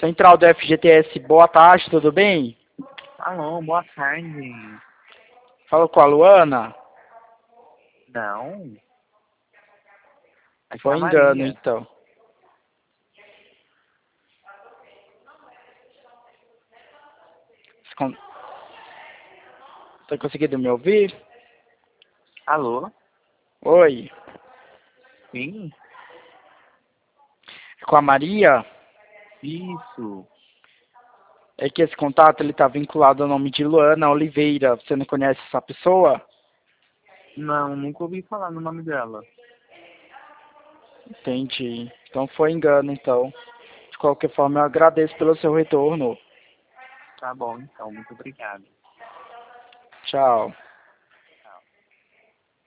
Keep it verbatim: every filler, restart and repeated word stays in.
Central do F G T S, boa tarde, tudo bem? Alô, boa tarde. Falo com a Luana? Não. Aqui é Foi a engano, Maria. então. Con- Tá conseguindo me ouvir? Alô? Oi, Sim? é com a Maria? Isso. É que esse contato ele tá vinculado ao nome de Luana Oliveira. Você não conhece essa pessoa? Não, nunca ouvi falar no nome dela. Entendi. Então foi engano, então. De qualquer forma, eu agradeço pelo seu retorno. Tá bom, então. Muito obrigado. Tchau.